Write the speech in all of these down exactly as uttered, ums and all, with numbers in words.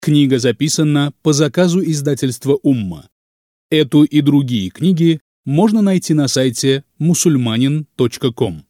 Книга записана по заказу издательства «Умма». Эту и другие книги можно найти на сайте мусульманин точка ком.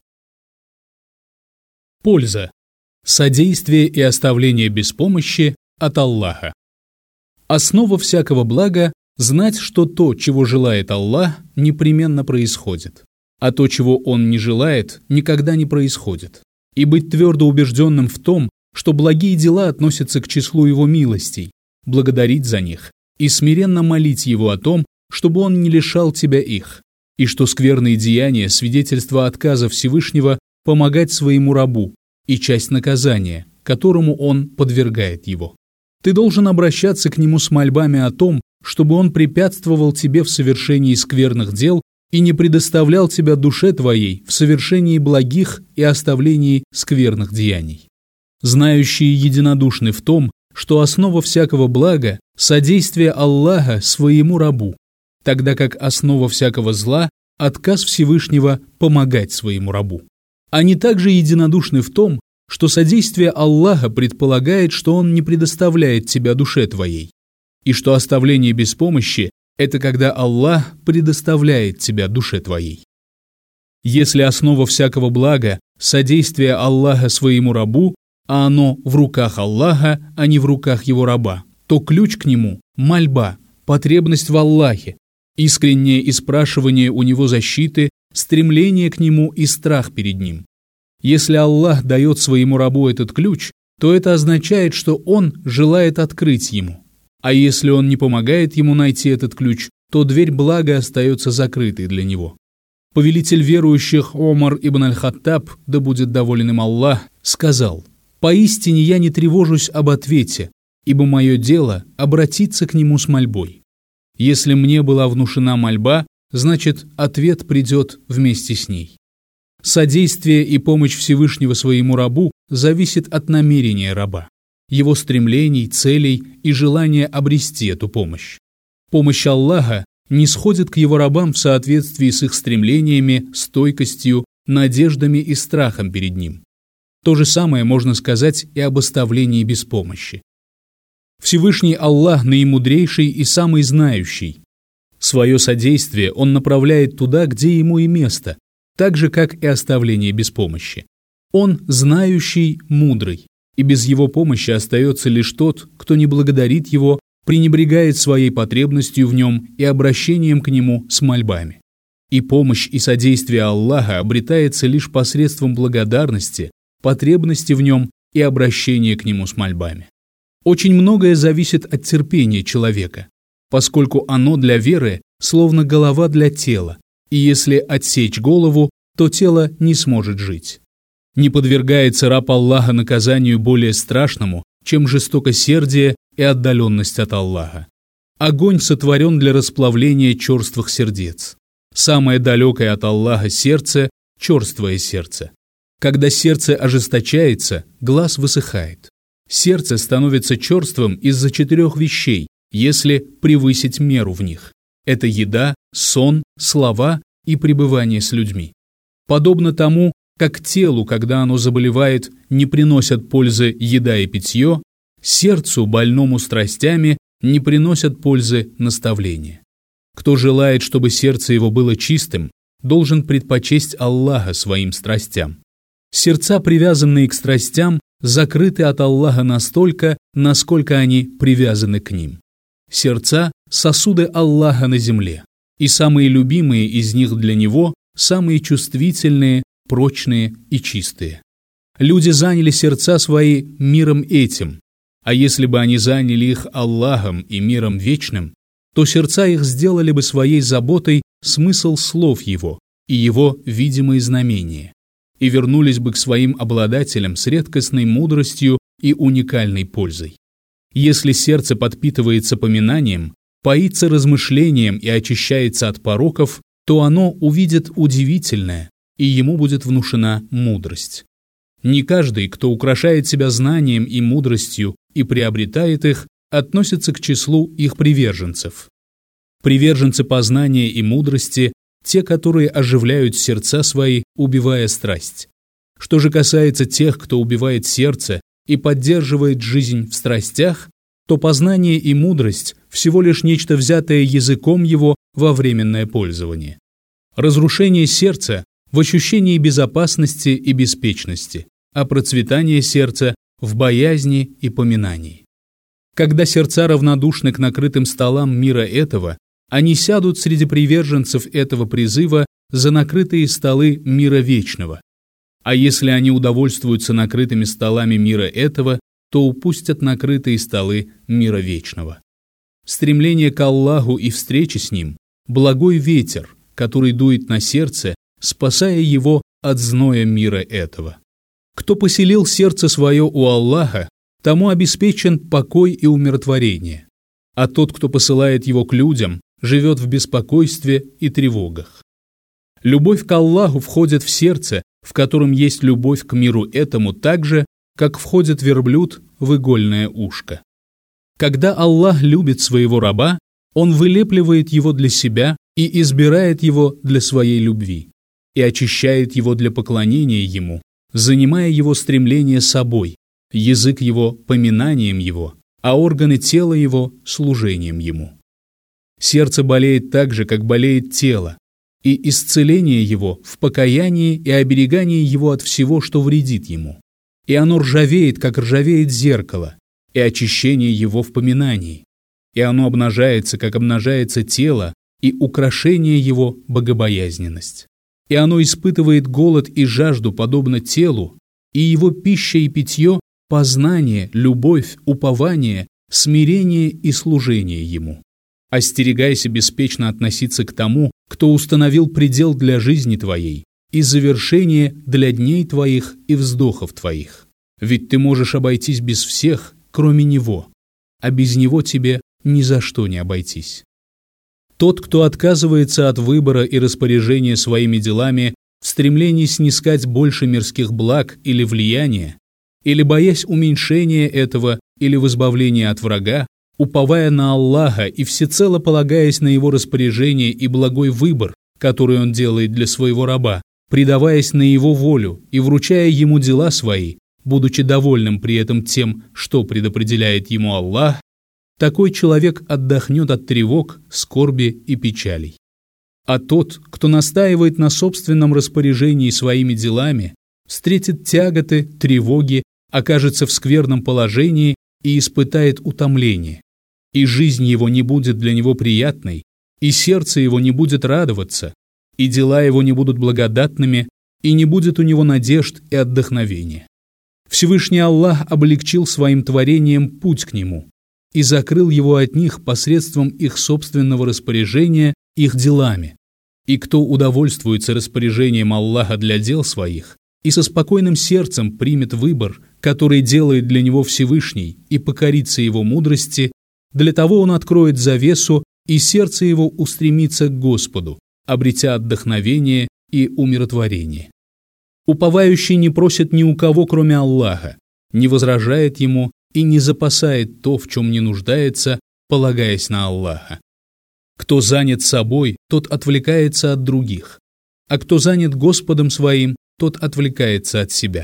Польза. Содействие и оставление без помощи от Аллаха. Основа всякого блага – знать, что то, чего желает Аллах, непременно происходит, а то, чего Он не желает, никогда не происходит. И быть твердо убежденным в том, что благие дела относятся к числу Его милостей, благодарить за них и смиренно молить Его о том, чтобы Он не лишал тебя их, и что скверные деяния – свидетельство отказа Всевышнего помогать своему рабу и часть наказания, которому он подвергает его. Ты должен обращаться к Нему с мольбами о том, чтобы Он препятствовал тебе в совершении скверных дел и не предоставлял тебя душе твоей в совершении благих и оставлении скверных деяний. Знающие единодушны в том, что основа всякого блага – содействие Аллаха своему рабу, тогда как основа всякого зла – отказ Всевышнего помогать своему рабу. Они также единодушны в том, что содействие Аллаха предполагает, что Он не предоставляет тебя душе твоей, и что оставление без помощи – это когда Аллах предоставляет тебя душе твоей. Если основа всякого блага – содействие Аллаха своему рабу, а оно в руках Аллаха, а не в руках его раба, то ключ к нему – мольба, потребность в Аллахе, искреннее испрашивание у Него защиты, стремление к Нему и страх перед Ним. Если Аллах дает своему рабу этот ключ, то это означает, что Он желает открыть ему. А если Он не помогает ему найти этот ключ, то дверь блага остается закрытой для него. Повелитель верующих Омар ибн аль-Хаттаб, да будет доволен им Аллах, сказал: «Поистине я не тревожусь об ответе, ибо мое дело – обратиться к Нему с мольбой. Если мне была внушена мольба, значит, ответ придет вместе с ней». Содействие и помощь Всевышнего своему рабу зависит от намерения раба, его стремлений, целей и желания обрести эту помощь. Помощь Аллаха нисходит к его рабам в соответствии с их стремлениями, стойкостью, надеждами и страхом перед Ним. То же самое можно сказать и об оставлении без помощи. Всевышний Аллах наимудрейший и самый знающий. Свое содействие Он направляет туда, где Ему и место, так же, как и оставление без помощи. Он знающий, мудрый, и без Его помощи остается лишь тот, кто не благодарит Его, пренебрегает своей потребностью в Нем и обращением к Нему с мольбами. И помощь и содействие Аллаха обретается лишь посредством благодарности, потребности в Нем и обращения к Нему с мольбами. Очень многое зависит от терпения человека, поскольку оно для веры словно голова для тела, и если отсечь голову, то тело не сможет жить. Не подвергается раб Аллаха наказанию более страшному, чем жестокосердие и отдаленность от Аллаха. Огонь сотворен для расплавления черствых сердец. Самое далекое от Аллаха сердце – черствое сердце. Когда сердце ожесточается, глаз высыхает. Сердце становится черствым из-за четырех вещей, если превысить меру в них. Это еда, сон, слова и пребывание с людьми. Подобно тому, как телу, когда оно заболевает, не приносят пользы еда и питье, сердцу, больному страстями, не приносят пользы наставления. Кто желает, чтобы сердце его было чистым, должен предпочесть Аллаха своим страстям. Сердца, привязанные к страстям, закрыты от Аллаха настолько, насколько они привязаны к ним. Сердца – сосуды Аллаха на земле, и самые любимые из них для Него – самые чувствительные, прочные и чистые. Люди заняли сердца свои миром этим, а если бы они заняли их Аллахом и миром вечным, то сердца их сделали бы своей заботой смысл слов Его и Его видимые знамения, и вернулись бы к своим обладателям с редкостной мудростью и уникальной пользой. Если сердце подпитывается поминанием, поится размышлением и очищается от пороков, то оно увидит удивительное, и ему будет внушена мудрость. Не каждый, кто украшает себя знанием и мудростью и приобретает их, относится к числу их приверженцев. Приверженцы познания и мудрости – те, которые оживляют сердца свои, убивая страсть. Что же касается тех, кто убивает сердце и поддерживает жизнь в страстях, то познание и мудрость всего лишь нечто взятое языком его во временное пользование. Разрушение сердца в ощущении безопасности и беспечности, а процветание сердца в боязни и поминании. Когда сердца равнодушны к накрытым столам мира этого, они сядут среди приверженцев этого призыва за накрытые столы мира вечного. А если они удовольствуются накрытыми столами мира этого, то упустят накрытые столы мира вечного. Стремление к Аллаху и встречи с Ним – благой ветер, который дует на сердце, спасая его от зноя мира этого. Кто поселил сердце свое у Аллаха, тому обеспечен покой и умиротворение, а тот, кто посылает его к людям, живет в беспокойстве и тревогах. Любовь к Аллаху входит в сердце, в котором есть любовь к миру этому так же, как входит верблюд в игольное ушко. Когда Аллах любит своего раба, Он вылепливает его для себя и избирает его для своей любви, и очищает его для поклонения ему, занимая его стремление собой, язык его поминанием его, а органы тела его служением ему. Сердце болеет так же, как болеет тело, и исцеление его в покаянии и оберегании его от всего, что вредит ему. И оно ржавеет, как ржавеет зеркало, и очищение его в поминании. И оно обнажается, как обнажается тело, и украшение его – богобоязненность. И оно испытывает голод и жажду, подобно телу, и его пища и питье – познание, любовь, упование, смирение и служение ему. Остерегайся беспечно относиться к тому, кто установил предел для жизни твоей и завершение для дней твоих и вздохов твоих. Ведь ты можешь обойтись без всех, кроме него, а без него тебе ни за что не обойтись. Тот, кто отказывается от выбора и распоряжения своими делами в стремлении снискать больше мирских благ или влияния, или боясь уменьшения этого или в избавлении от врага, уповая на Аллаха и всецело полагаясь на Его распоряжение и благой выбор, который Он делает для своего раба, предаваясь на Его волю и вручая Ему дела свои, будучи довольным при этом тем, что предопределяет Ему Аллах, такой человек отдохнет от тревог, скорби и печалей. А тот, кто настаивает на собственном распоряжении своими делами, встретит тяготы, тревоги, окажется в скверном положении и испытает утомление. И жизнь его не будет для него приятной, и сердце его не будет радоваться, и дела его не будут благодатными, и не будет у него надежд и отдохновения. Всевышний Аллах облегчил своим творением путь к нему и закрыл его от них посредством их собственного распоряжения их делами. И кто удовольствуется распоряжением Аллаха для дел своих и со спокойным сердцем примет выбор, который делает для него Всевышний, и покорится его мудрости, для того он откроет завесу, и сердце его устремится к Господу, обретя отдохновение и умиротворение. Уповающий не просит ни у кого, кроме Аллаха, не возражает ему и не запасает то, в чем не нуждается, полагаясь на Аллаха. Кто занят собой, тот отвлекается от других, а кто занят Господом своим, тот отвлекается от себя.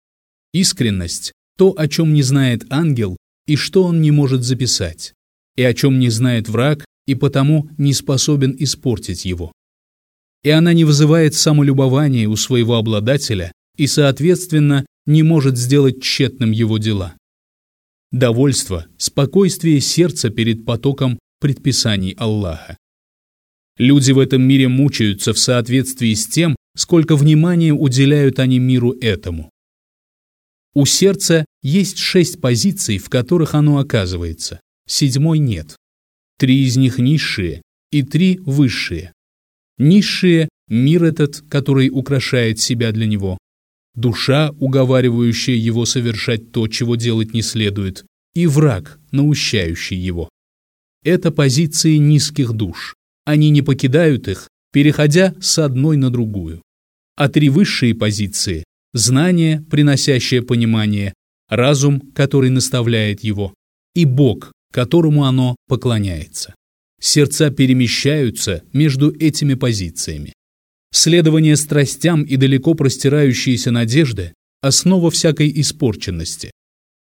Искренность – то, о чем не знает ангел, и что он не может записать, и о чем не знает враг, и потому не способен испортить его. И она не вызывает самолюбования у своего обладателя и, соответственно, не может сделать тщетным его дела. Довольство, спокойствие сердца перед потоком предписаний Аллаха. Люди в этом мире мучаются в соответствии с тем, сколько внимания уделяют они миру этому. У сердца есть шесть позиций, в которых оно оказывается, седьмой нет. Три из них низшие и три высшие. Низшие – мир этот, который украшает себя для него, душа, уговаривающая его совершать то, чего делать не следует, и враг, наущающий его. Это позиции низких душ. Они не покидают их, переходя с одной на другую. А три высшие позиции – знание, приносящее понимание, разум, который наставляет его, и Бог, которому оно поклоняется. Сердца перемещаются между этими позициями. Следование страстям и далеко простирающиеся надежды – основа всякой испорченности.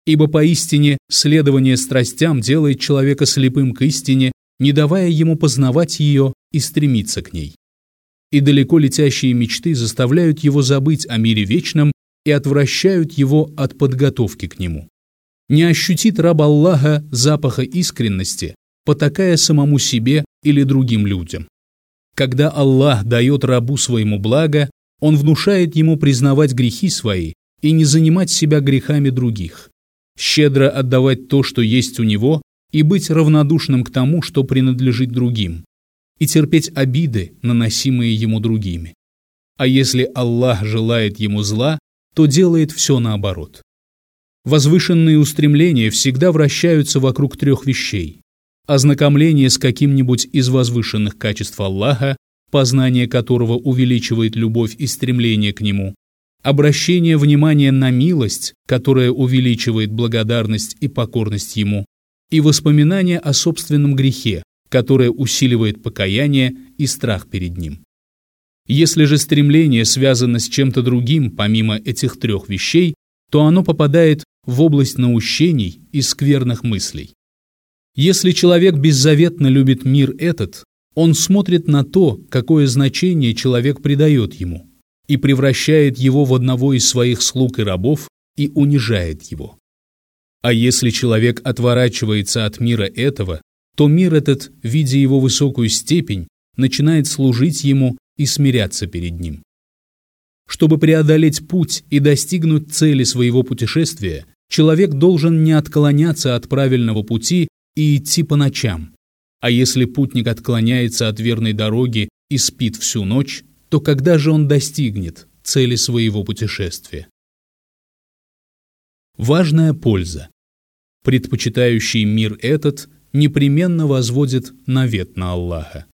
Ибо поистине следование страстям делает человека слепым к истине, не давая ему познавать ее и стремиться к ней. И далеко летящие мечты заставляют его забыть о мире вечном и отвращают его от подготовки к нему. Не ощутит раб Аллаха запаха искренности, потакая самому себе или другим людям. Когда Аллах дает рабу своему благо, Он внушает ему признавать грехи свои и не занимать себя грехами других, щедро отдавать то, что есть у него, и быть равнодушным к тому, что принадлежит другим, и терпеть обиды, наносимые ему другими. А если Аллах желает ему зла, то делает все наоборот. Возвышенные устремления всегда вращаются вокруг трех вещей: ознакомление с каким-нибудь из возвышенных качеств Аллаха, познание которого увеличивает любовь и стремление к Нему, обращение внимания на милость, которая увеличивает благодарность и покорность Ему, и воспоминание о собственном грехе, которое усиливает покаяние и страх перед Ним. Если же стремление связано с чем-то другим, помимо этих трех вещей, то оно попадает в область наущений и скверных мыслей. Если человек беззаветно любит мир этот, он смотрит на то, какое значение человек придает ему, и превращает его в одного из своих слуг и рабов и унижает его. А если человек отворачивается от мира этого, то мир этот, видя его высокую степень, начинает служить ему и смиряться перед ним. Чтобы преодолеть путь и достигнуть цели своего путешествия, человек должен не отклоняться от правильного пути и идти по ночам. А если путник отклоняется от верной дороги и спит всю ночь, то когда же он достигнет цели своего путешествия? Важная польза. Предпочитающий мир этот непременно возводит навет на Аллаха.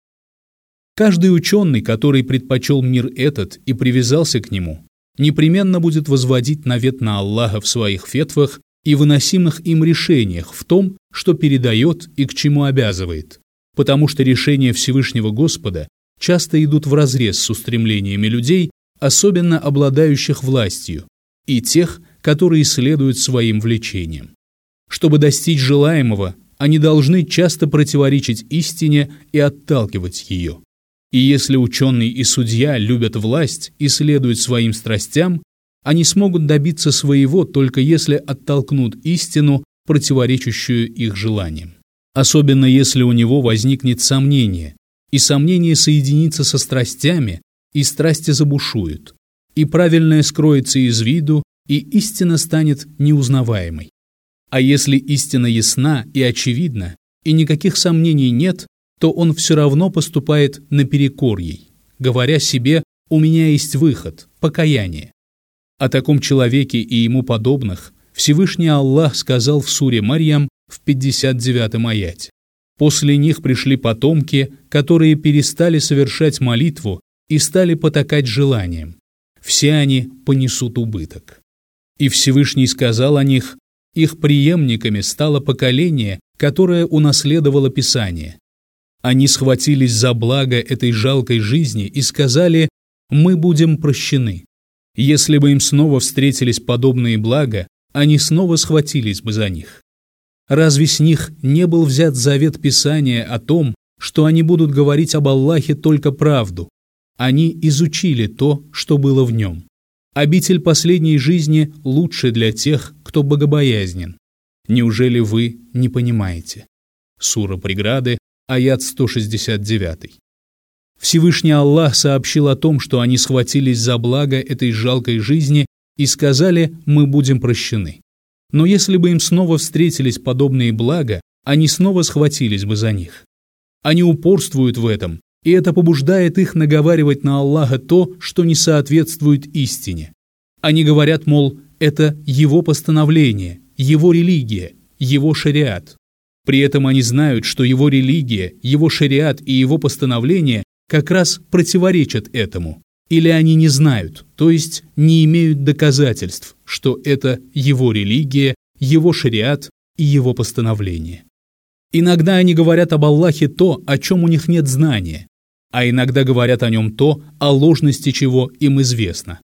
Каждый ученый, который предпочел мир этот и привязался к нему, непременно будет возводить навет на Аллаха в своих фетвах и выносимых им решениях в том, что передает и к чему обязывает, потому что решения Всевышнего Господа часто идут вразрез с устремлениями людей, особенно обладающих властью, и тех, которые следуют своим влечениям. Чтобы достичь желаемого, они должны часто противоречить истине и отталкивать ее. И если ученый и судья любят власть и следуют своим страстям, они смогут добиться своего, только если оттолкнут истину, противоречащую их желаниям. Особенно если у него возникнет сомнение, и сомнение соединится со страстями, и страсти забушуют, и правильное скроется из виду, и истина станет неузнаваемой. А если истина ясна и очевидна, и никаких сомнений нет, то он все равно поступает наперекор ей, говоря себе: «У меня есть выход, покаяние». О таком человеке и ему подобных Всевышний Аллах сказал в суре Марьям в пятьдесят девятом аяте: «После них пришли потомки, которые перестали совершать молитву и стали потакать желаниям. Все они понесут убыток». И Всевышний сказал о них: «Их преемниками стало поколение, которое унаследовало Писание. Они схватились за благо этой жалкой жизни и сказали: мы будем прощены. Если бы им снова встретились подобные блага, они снова схватились бы за них. Разве с них не был взят завет Писания о том, что они будут говорить об Аллахе только правду? Они изучили то, что было в нем. Обитель последней жизни лучше для тех, кто богобоязнен. Неужели вы не понимаете?» Сура Преграды, аят сто шестьдесят девять. Всевышний Аллах сообщил о том, что они схватились за благо этой жалкой жизни и сказали: мы будем прощены. Но если бы им снова встретились подобные блага, они снова схватились бы за них. Они упорствуют в этом, и это побуждает их наговаривать на Аллаха то, что не соответствует истине. Они говорят, мол, это его постановление, его религия, его шариат. При этом они знают, что его религия, его шариат и его постановления как раз противоречат этому. Или они не знают, то есть не имеют доказательств, что это его религия, его шариат и его постановление. Иногда они говорят об Аллахе то, о чем у них нет знания, а иногда говорят о нем то, о ложности чего им известно.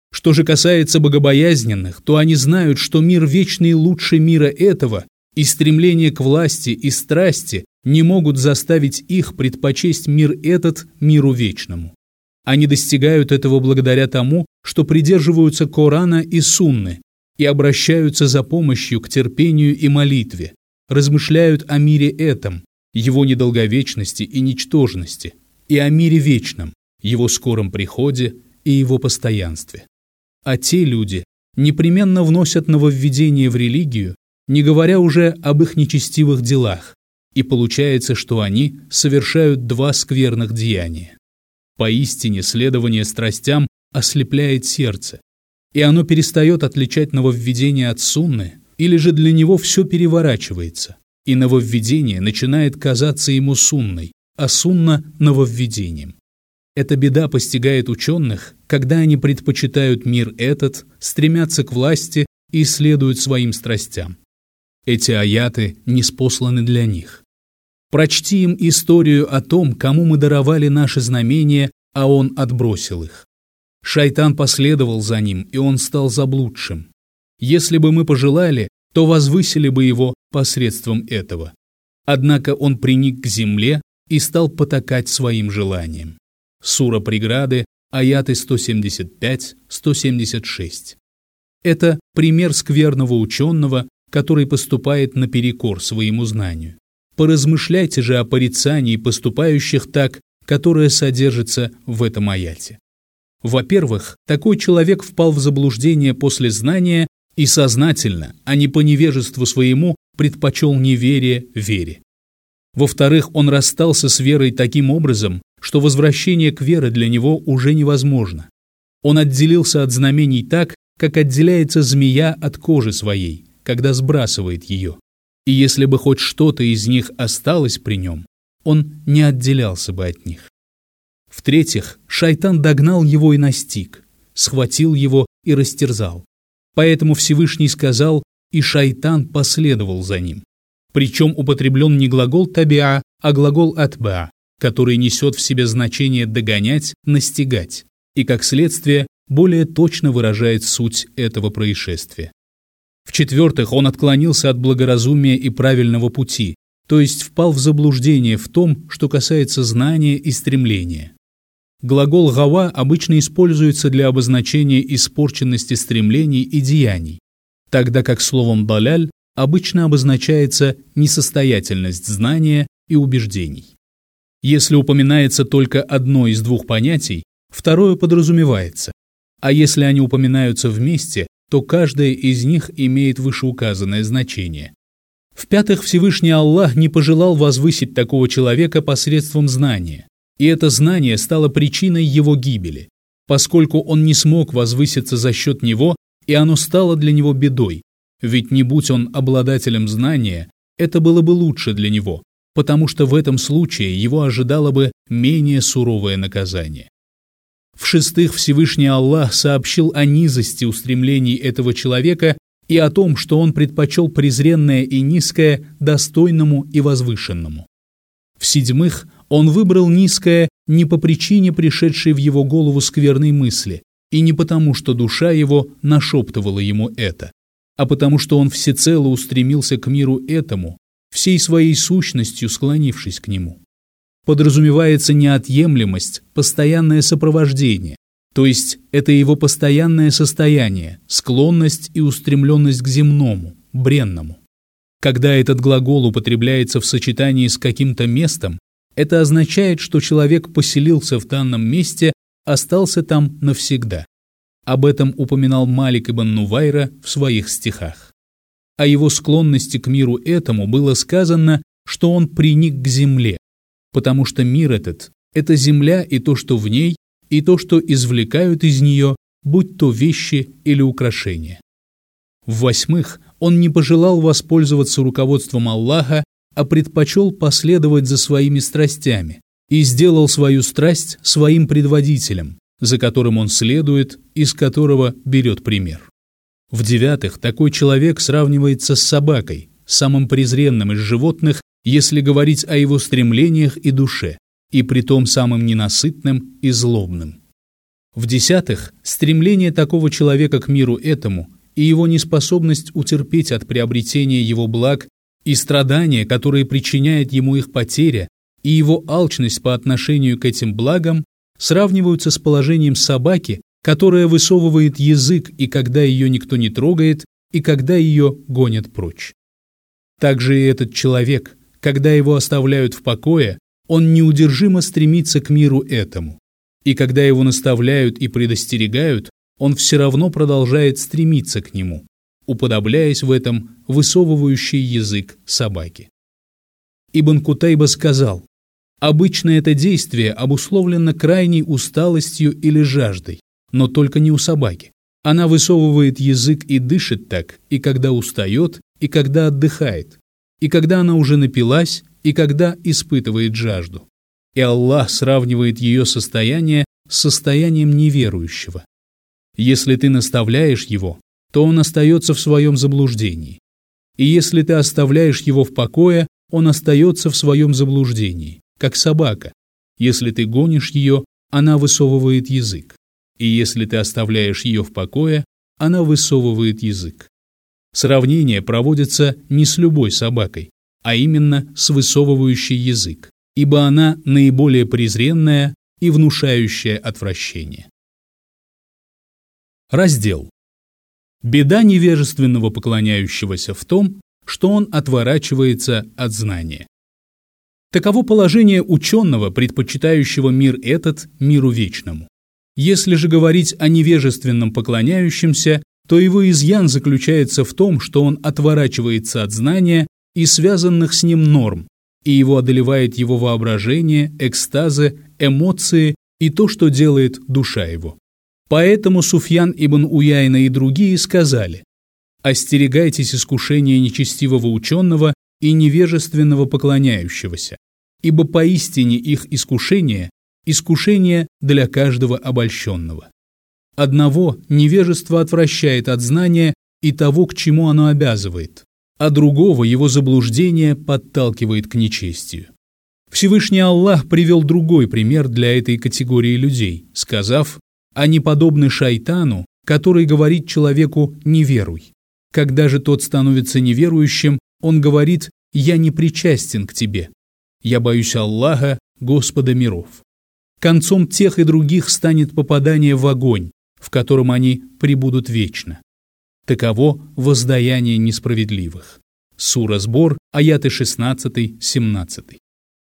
Что же касается богобоязненных, то они знают, что мир вечный лучше мира этого, и стремление к власти и страсти не могут заставить их предпочесть мир этот миру вечному. Они достигают этого благодаря тому, что придерживаются Корана и Сунны и обращаются за помощью к терпению и молитве, размышляют о мире этом, его недолговечности и ничтожности, и о мире вечном, его скором приходе и его постоянстве. А те люди непременно вносят нововведение в религию, не говоря уже об их нечестивых делах, и получается, что они совершают два скверных деяния. Поистине следование страстям ослепляет сердце, и оно перестает отличать нововведение от сунны, или же для него все переворачивается, и нововведение начинает казаться ему сунной, а сунна – нововведением. Эта беда постигает ученых, когда они предпочитают мир этот, стремятся к власти и следуют своим страстям. Эти аяты ниспосланы для них. Прочти им историю о том, кому мы даровали наши знамения, а он отбросил их. Шайтан последовал за ним, и он стал заблудшим. Если бы мы пожелали, то возвысили бы его посредством этого. Однако он приник к земле и стал потакать своим желаниям. Сура Преграды, аяты сто семьдесят пять — сто семьдесят шесть. Это пример скверного ученого, который поступает наперекор своему знанию. Поразмышляйте же о порицании поступающих так, которое содержится в этом аяте. Во-первых, такой человек впал в заблуждение после знания и сознательно, а не по невежеству своему, предпочел неверие вере. Во-вторых, он расстался с верой таким образом, что возвращение к вере для него уже невозможно. Он отделился от знамений так, как отделяется змея от кожи своей, когда сбрасывает ее. И если бы хоть что-то из них осталось при нем, он не отделялся бы от них. В-третьих, шайтан догнал его и настиг, схватил его и растерзал. Поэтому Всевышний сказал, и шайтан последовал за ним. Причем употреблен не глагол табиа, а глагол атбаа, который несет в себе значение догонять, настигать, и, как следствие, более точно выражает суть этого происшествия. В-четвертых, он отклонился от благоразумия и правильного пути, то есть впал в заблуждение в том, что касается знания и стремления. Глагол «гава» обычно используется для обозначения испорченности стремлений и деяний, тогда как словом «даляль» обычно обозначается несостоятельность знания и убеждений. Если упоминается только одно из двух понятий, второе подразумевается, а если они упоминаются вместе, то каждое из них имеет вышеуказанное значение. В-пятых, Всевышний Аллах не пожелал возвысить такого человека посредством знания, и это знание стало причиной его гибели, поскольку он не смог возвыситься за счет него, и оно стало для него бедой, ведь не будь он обладателем знания, это было бы лучше для него, потому что в этом случае его ожидало бы менее суровое наказание. В-шестых, Всевышний Аллах сообщил о низости устремлений этого человека и о том, что он предпочел презренное и низкое достойному и возвышенному. В-седьмых, он выбрал низкое не по причине пришедшей в его голову скверной мысли и не потому, что душа его нашептывала ему это, а потому что он всецело устремился к миру этому, всей своей сущностью склонившись к нему. Подразумевается неотъемлемость, постоянное сопровождение, то есть это его постоянное состояние, склонность и устремленность к земному, бренному. Когда этот глагол употребляется в сочетании с каким-то местом, это означает, что человек поселился в данном месте, остался там навсегда. Об этом упоминал Малик ибн Нувайра в своих стихах. О его склонности к миру этому было сказано, что он приник к земле, потому что мир этот – это земля и то, что в ней, и то, что извлекают из нее, будь то вещи или украшения. В-восьмых, он не пожелал воспользоваться руководством Аллаха, а предпочел последовать за своими страстями и сделал свою страсть своим предводителем, за которым он следует и с которого берет пример. В-девятых, такой человек сравнивается с собакой, самым презренным из животных, если говорить о его стремлениях и душе, и притом самым ненасытным и злобным. В-десятых, стремление такого человека к миру этому и его неспособность утерпеть от приобретения его благ и страдания, которые причиняет ему их потеря, и его алчность по отношению к этим благам сравниваются с положением собаки, которая высовывает язык, и когда ее никто не трогает, и когда ее гонят прочь. Также и этот человек, когда его оставляют в покое, он неудержимо стремится к миру этому. И когда его наставляют и предостерегают, он все равно продолжает стремиться к нему, уподобляясь в этом высовывающий язык собаки. Ибн Кутайба сказал: «Обычно это действие обусловлено крайней усталостью или жаждой, но только не у собаки. Она высовывает язык и дышит так, и когда устает, и когда отдыхает, и когда она уже напилась, и когда испытывает жажду. И Аллах сравнивает ее состояние с состоянием неверующего. Если ты наставляешь его, то он остается в своем заблуждении. И если ты оставляешь его в покое, он остается в своем заблуждении, как собака. Если ты гонишь ее, она высовывает язык. И если ты оставляешь ее в покое, она высовывает язык. Сравнение проводится не с любой собакой, а именно с высовывающей язык, ибо она наиболее презренная и внушающая отвращение». Раздел. Беда невежественного поклоняющегося в том, что он отворачивается от знания. Таково положение ученого, предпочитающего мир этот миру вечному. Если же говорить о невежественном поклоняющемся, то его изъян заключается в том, что он отворачивается от знания и связанных с ним норм, и его одолевает его воображение, экстазы, эмоции и то, что делает душа его. Поэтому Суфьян ибн Уяйна и другие сказали: «Остерегайтесь искушения нечестивого ученого и невежественного поклоняющегося, ибо поистине их искушение – искушение для каждого обольщенного. Одного невежество отвращает от знания и того, к чему оно обязывает, а другого его заблуждение подталкивает к нечестию». Всевышний Аллах привел другой пример для этой категории людей, сказав: «Они подобны шайтану, который говорит человеку: не веруй. Когда же тот становится неверующим, он говорит: я не причастен к тебе. Я боюсь Аллаха, Господа миров». Концом тех и других станет попадание в огонь, в котором они пребудут вечно. Таково воздаяние несправедливых. Сура Сбор, аяты шестнадцать-семнадцать.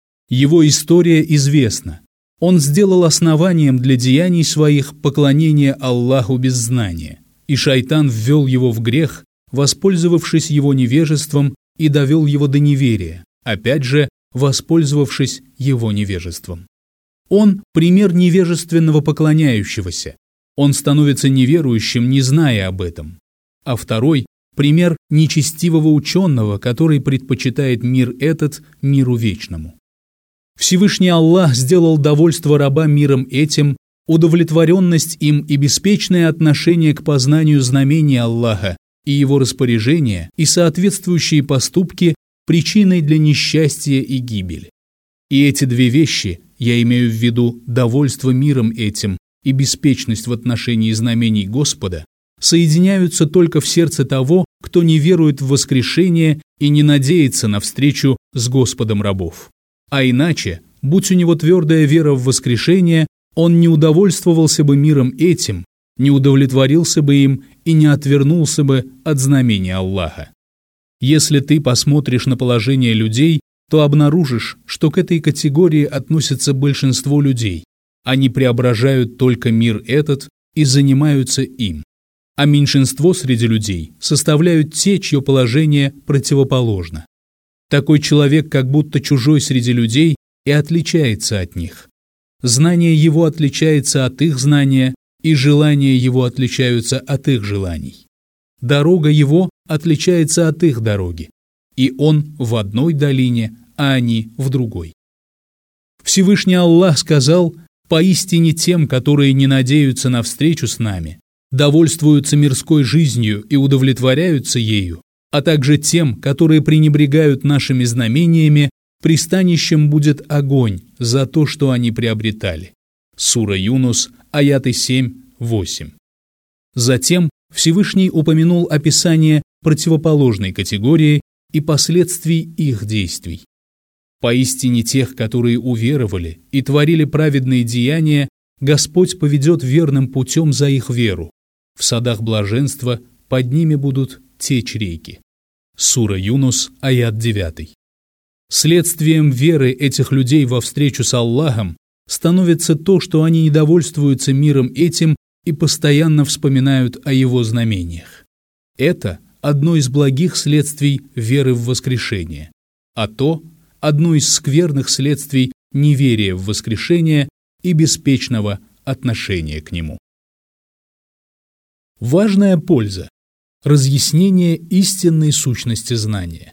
Его история известна. Он сделал основанием для деяний своих поклонение Аллаху без знания, и шайтан ввел его в грех, воспользовавшись его невежеством, и довел его до неверия, опять же, воспользовавшись его невежеством. Он – пример невежественного поклоняющегося. Он становится неверующим, не зная об этом. А второй – пример нечестивого ученого, который предпочитает мир этот миру вечному. Всевышний Аллах сделал довольство раба миром этим, удовлетворенность им и беспечное отношение к познанию знамений Аллаха и его распоряжения и соответствующие поступки причиной для несчастья и гибели. И эти две вещи, я имею в виду довольство миром этим и беспечность в отношении знамений Господа, соединяются только в сердце того, кто не верует в воскрешение и не надеется на встречу с Господом рабов. А иначе, будь у него твердая вера в воскрешение, он не удовольствовался бы миром этим, не удовлетворился бы им и не отвернулся бы от знамения Аллаха. Если ты посмотришь на положение людей, то обнаружишь, что к этой категории относится большинство людей. Они преображают только мир этот и занимаются им. А меньшинство среди людей составляют те, чье положение противоположно. Такой человек как будто чужой среди людей и отличается от них. Знание его отличается от их знания, и желания его отличаются от их желаний. Дорога его отличается от их дороги, и он в одной долине, а они в другой. Всевышний Аллах сказал: «Поистине тем, которые не надеются на встречу с нами, довольствуются мирской жизнью и удовлетворяются ею, а также тем, которые пренебрегают нашими знамениями, пристанищем будет огонь за то, что они приобретали. Сура Юнус, аяты семь-восемь. Затем Всевышний упомянул описание противоположной категории и последствий их действий. Поистине тех, которые уверовали и творили праведные деяния, Господь поведет верным путем за их веру. В садах блаженства под ними будут течь реки. Сура Юнус, аят девятый. Следствием веры этих людей во встречу с Аллахом становится то, что они недовольствуются миром этим и постоянно вспоминают о его знамениях. Это одно из благих следствий веры в воскрешение, а то – одно из скверных следствий неверия в воскрешение и беспечного отношения к нему. Важная польза – разъяснение истинной сущности знания.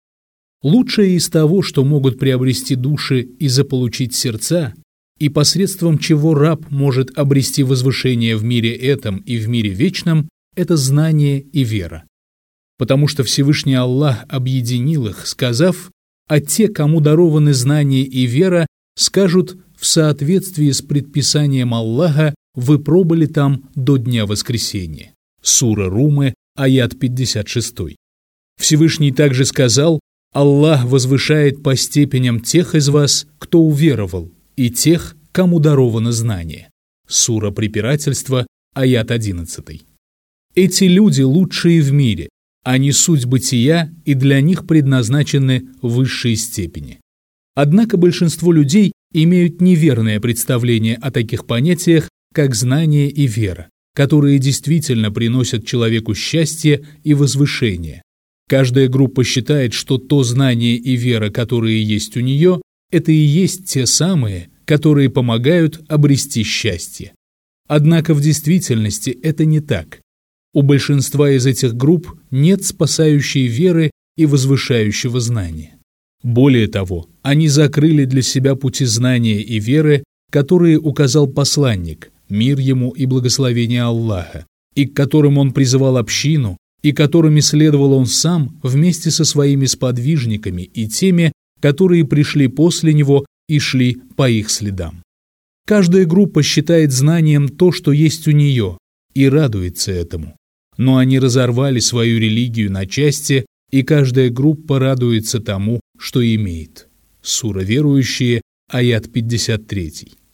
Лучшее из того, что могут приобрести души и заполучить сердца, и посредством чего раб может обрести возвышение в мире этом и в мире вечном, это знание и вера. Потому что Всевышний Аллах объединил их, сказав: «А те, кому дарованы знание и вера, скажут: в соответствии с предписанием Аллаха вы пробыли там до дня воскресения». Сура Румы, аят пятьдесят шесть. Всевышний также сказал: «Аллах возвышает по степеням тех из вас, кто уверовал, и тех, кому даровано знание». Сура Препирательства, аят одиннадцатый. Эти люди лучшие в мире, они суть бытия, и для них предназначены высшие степени. Однако большинство людей имеют неверное представление о таких понятиях, как знание и вера, которые действительно приносят человеку счастье и возвышение. Каждая группа считает, что то знание и вера, которые есть у нее, это и есть те самые, которые помогают обрести счастье. Однако в действительности это не так. У большинства из этих групп нет спасающей веры и возвышающего знания. Более того, они закрыли для себя пути знания и веры, которые указал посланник, мир ему и благословение Аллаха, и к которым он призывал общину, и которыми следовал он сам вместе со своими сподвижниками и теми, которые пришли после него и шли по их следам. Каждая группа считает знанием то, что есть у нее, и радуется этому. Но они разорвали свою религию на части, и каждая группа радуется тому, что имеет. Сура Верующие, аят пятьдесят три.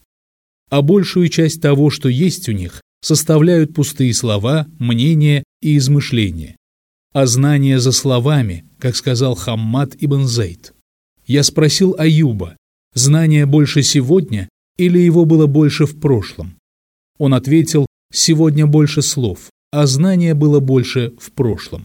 А большую часть того, что есть у них, составляют пустые слова, мнения и измышления. А знание за словами, как сказал Хаммад ибн Зейд. Я спросил Аюба: знание больше сегодня или его было больше в прошлом? Он ответил: сегодня больше слов, а знание было больше в прошлом.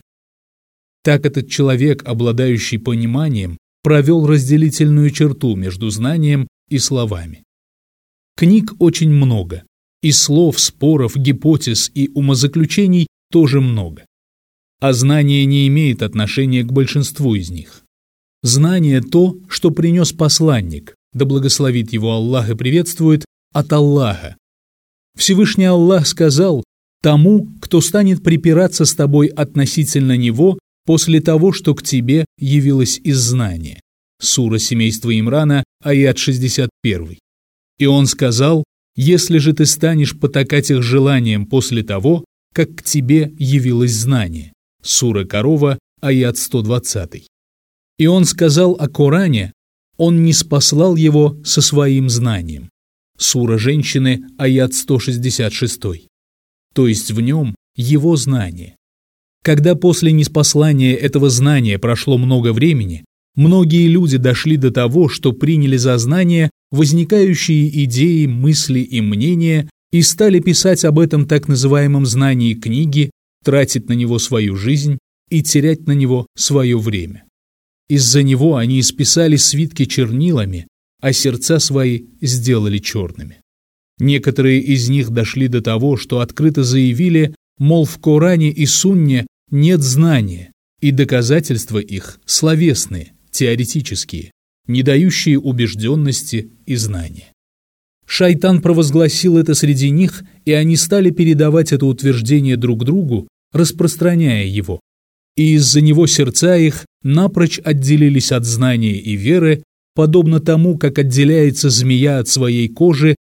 Так этот человек, обладающий пониманием, провел разделительную черту между знанием и словами. Книг очень много, и слов, споров, гипотез и умозаключений тоже много. А знание не имеет отношения к большинству из них. Знание – то, что принес посланник, да благословит его Аллах и приветствует, от Аллаха. Всевышний Аллах сказал: тому, кто станет припираться с тобой относительно него после того, что к тебе явилось из знания. Сура семейства Имрана, аят шестьдесят один. И он сказал: если же ты станешь потакать их желанием после того, как к тебе явилось знание. Сура Корова, аят сто двадцать. И он сказал о Коране: он не спаслал его со своим знанием. Сура Женщины, аят сто шестьдесят шесть. То есть в нем его знание. Когда после ниспослания этого знания прошло много времени, многие люди дошли до того, что приняли за знание возникающие идеи, мысли и мнения и стали писать об этом так называемом знании книги, тратить на него свою жизнь и терять на него свое время. Из-за него они исписали свитки чернилами, а сердца свои сделали черными. Некоторые из них дошли до того, что открыто заявили, мол, в Коране и Сунне нет знания, и доказательства их словесные, теоретические, не дающие убежденности и знания. Шайтан провозгласил это среди них, и они стали передавать это утверждение друг другу, распространяя его. И из-за него сердца их напрочь отделились от знания и веры, подобно тому, как отделяется змея от своей кожи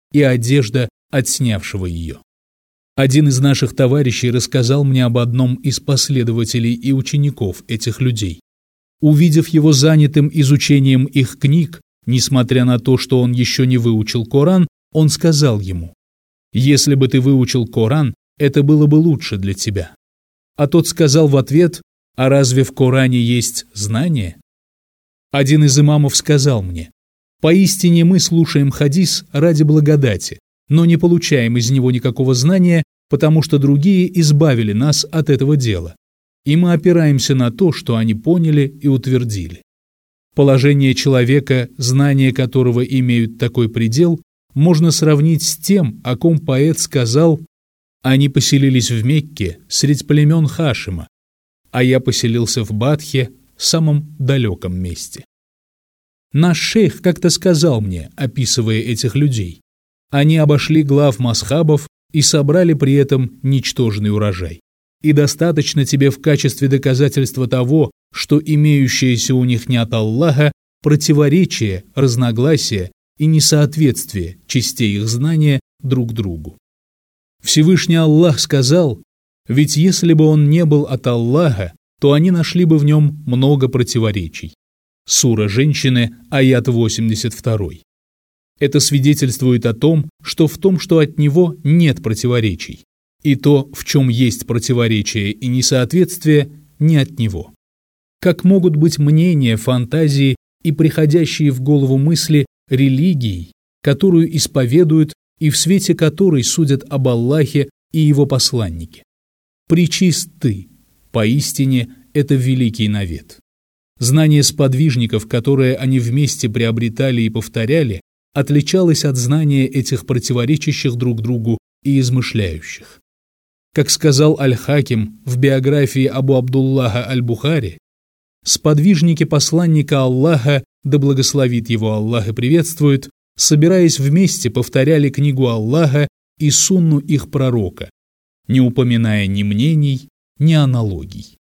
и одежда отснявшего ее. Один из наших товарищей рассказал мне об одном из последователей и учеников этих людей. Увидев его занятым изучением их книг, несмотря на то, что он еще не выучил Коран, он сказал ему: «Если бы ты выучил Коран, это было бы лучше для тебя». А тот сказал в ответ: «А разве в Коране есть знание?» Один из имамов сказал мне: «Поистине мы слушаем хадис ради благодати, но не получаем из него никакого знания, потому что другие избавили нас от этого дела, и мы опираемся на то, что они поняли и утвердили». Положение человека, знания которого имеют такой предел, можно сравнить с тем, о ком поэт сказал: «Они поселились в Мекке средь племен Хашима, а я поселился в Бадхе, самом далеком месте». Наш шейх как-то сказал мне, описывая этих людей: они обошли глав мазхабов и собрали при этом ничтожный урожай. И достаточно тебе в качестве доказательства того, что имеющееся у них не от Аллаха противоречие, разногласие и несоответствие частей их знания друг другу. Всевышний Аллах сказал: «Ведь если бы он не был от Аллаха, то они нашли бы в нем много противоречий». Сура «Женщины», аят восемьдесят два. Это свидетельствует о том, что в том, что от него нет противоречий, и то, в чем есть противоречие и несоответствие, не от него. Как могут быть мнения, фантазии и приходящие в голову мысли религией, которую исповедуют и в свете которой судят об Аллахе и его посланнике? Пречист ты, поистине это великий навет. Знание сподвижников, которое они вместе приобретали и повторяли, отличалось от знания этих противоречащих друг другу и измышляющих. Как сказал Аль-Хаким в биографии Абу Абдуллаха Аль-Бухари, сподвижники посланника Аллаха, да благословит его Аллах и приветствует, собираясь вместе, повторяли книгу Аллаха и сунну их пророка, не упоминая ни мнений, ни аналогий.